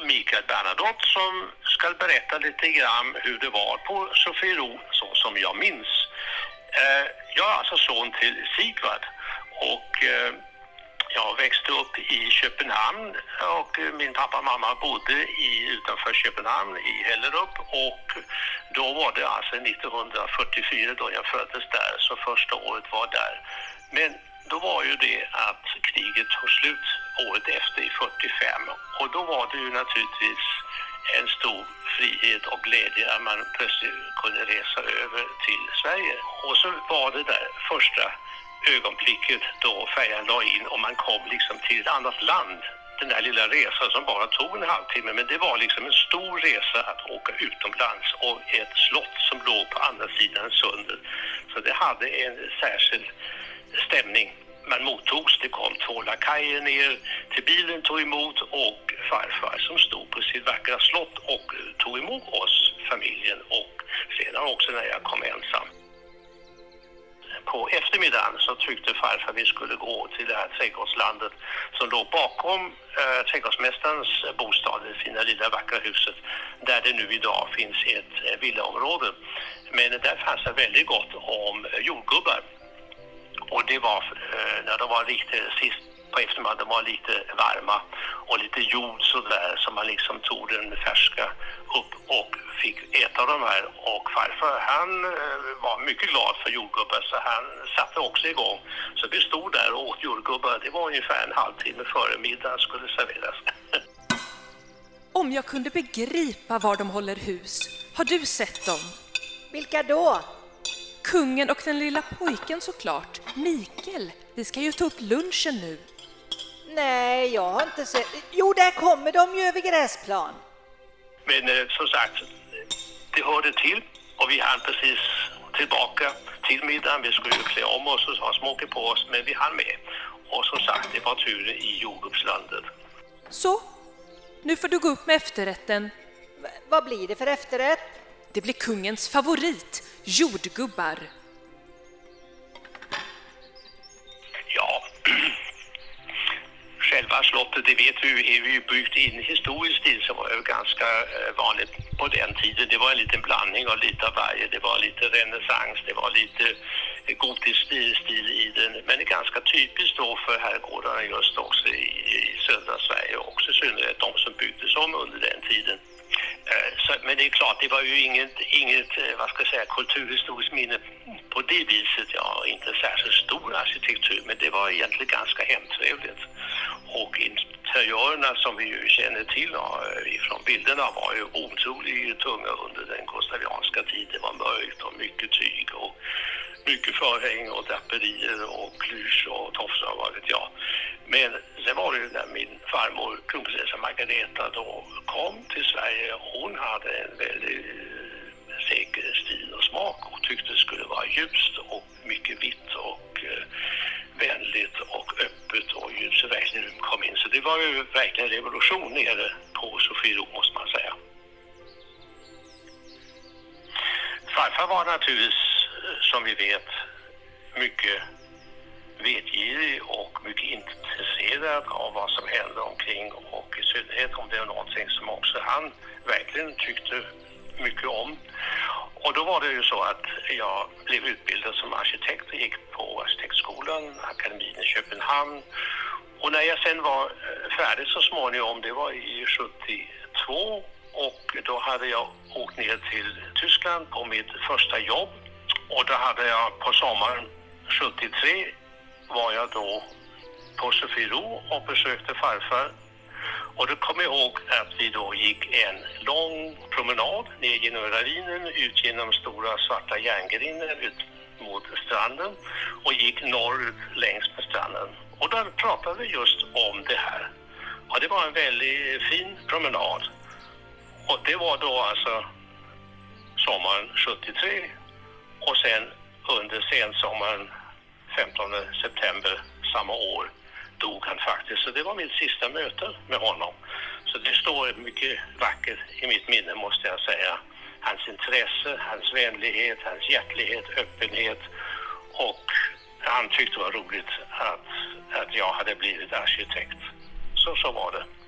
Mikael Bernadotte som ska berätta lite grann hur det var på Sofiero så som jag minns. Jag är alltså son till Sigvard och jag växte upp i Köpenhamn och min pappa och mamma bodde utanför Köpenhamn i Hellerup och då var det alltså 1944 då jag föddes där, så första året var där. Men då var ju det att kriget tog slut året efter i 45 och då var det ju naturligtvis en stor frihet och glädje att man plötsligt kunde resa över till Sverige. Och så var det där första ögonblicket då färjan la in och man kom liksom till ett annat land. Den där lilla resan som bara tog en halvtimme, men det var liksom en stor resa att åka utomlands och ett slott som låg på andra sidan sundet. Så det hade en särskild stämning. Man mottogs, det kom 2 lakajer ner till bilen, tog emot och farfar som stod på sitt vackra slott och tog emot oss, familjen, och sedan också när jag kom ensam. På eftermiddagen så tyckte farfar vi skulle gå till det här trädgårdslandet som låg bakom trädgårdsmästarens bostad, det fina lilla vackra huset, där det nu idag finns ett villaområde. Men där fanns det väldigt gott om jordgubbar. Och det var när de var riktigt sist på eftermiddagen, de var lite varma och lite jord sådär, så man liksom tog den färska upp och fick äta de här. Och farfar han var mycket glad för jordgubbar så han satte också igång. Så vi stod där och åt jordgubbar. Det var ungefär en halvtimme före middagen skulle serveras. Om jag kunde begripa var de håller hus. Har du sett dem? Vilka då? Kungen och den lilla pojken såklart. Mikael, vi ska ju ta upp lunchen nu. Nej, jag har inte sett. Jo, där kommer de ju över gräsplan. Men som sagt, det hörde till och vi hann precis tillbaka till middagen. Vi skulle ju klä om oss och ha smoker på oss, men vi hann med. Och som sagt, det var turen i jordgubbslandet. Så, nu får du gå upp med efterrätten. Vad blir det för efterrätt? Det blir kungens favorit, jordgubbar. Ja, själva slottet, det vet vi ju, är ju byggt in historiskt stil som var ju ganska vanligt på den tiden. Det var en liten blandning av lite av varje. Det var lite renässans, det var lite gotisk stil i den. Men det är ganska typiskt då för herrgårdarna just också i södra Sverige och också i synnerhet de som byggdes om under den tiden. Men det är klart, det var ju inget vad ska jag säga, kulturhistoriskt minne på det viset. Ja, inte särskilt stor arkitektur, men det var egentligen ganska hemtrevligt. Och interiörerna som vi ju känner till från bilderna var ju otroligt tunga under den gustavianska tiden. Det var mörkt och mycket tyg och mycket förhäng och draperier och klysch och tofsar och vad vet jag. Men sen var det ju när min farmor, kronprinsessa Margareta, då kom till Sverige. Hon hade en väldigt säker stil och smak och tyckte det skulle vara ljust och mycket vitt och vänligt och öppet och ljuset verkligen kom in. Så det var ju verkligen en revolution nere på Sofiero, måste man säga. Farfar var naturligtvis, som vi vet, mycket vetgirig och mycket intresserad av vad som hände omkring och i synnerhet om det var någonting som också han verkligen tyckte mycket om. Och då var det ju så att jag blev utbildad som arkitekt och gick på arkitektskolan, akademin i Köpenhamn. Och när jag sen var färdig så småningom, det var i 72, och då hade jag åkt ner till Tyskland på mitt första jobb. Och då hade jag på sommaren 73 var jag då på Sofiero och besökte farfar. Och då kom jag ihåg att vi då gick en lång promenad ner genom ravinen, ut genom stora svarta järngrinden ut mot stranden och gick norrut längs med stranden. Och då pratade vi just om det här. Och det var en väldigt fin promenad. Och det var då alltså sommaren 73 och sen under sensommaren 15 september samma år dog han faktiskt. Så det var mitt sista möte med honom. Så det står mycket vackert i mitt minne, måste jag säga. Hans intresse, hans vänlighet, hans hjärtlighet, öppenhet, och han tyckte det var roligt att jag hade blivit arkitekt. Så var det.